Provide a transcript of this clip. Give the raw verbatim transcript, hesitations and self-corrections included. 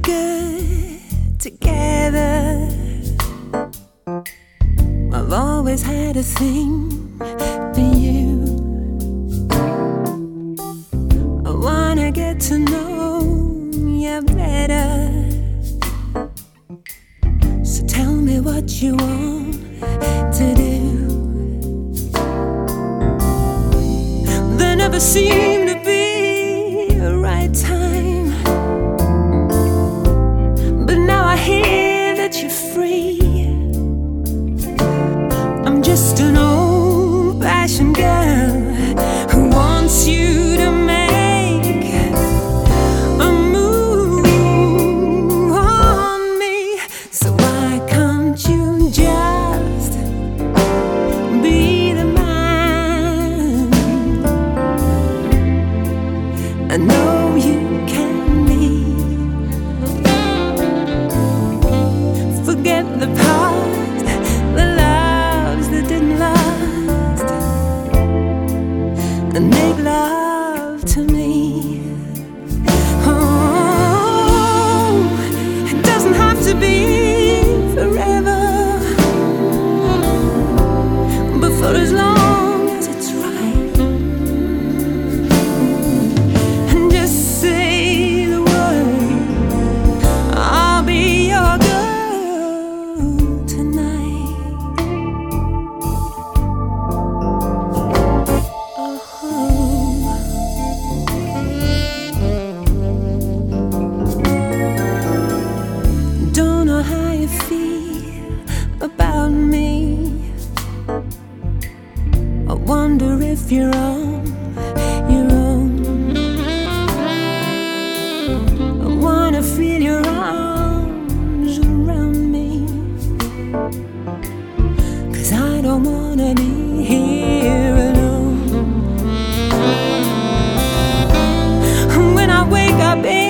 good together. I've always had a thing for you. I wanna get to know you better. So tell me what you want to do. There never seemed to be a right time, but now I hear that you're free. I'm just an old-fashioned girl who wants you to make a move on me. So why can't you just be the man I know you can be? Forget the past, the loves that didn't last, and make love to me. Oh, it doesn't have to be forever, but for as long as it's right. And just say the word, I'll be your girl tonight. Don't know how you feel about me. I wonder if you're on your own. I wanna feel your arms around me, 'cause I don't wanna be here alone. When I wake up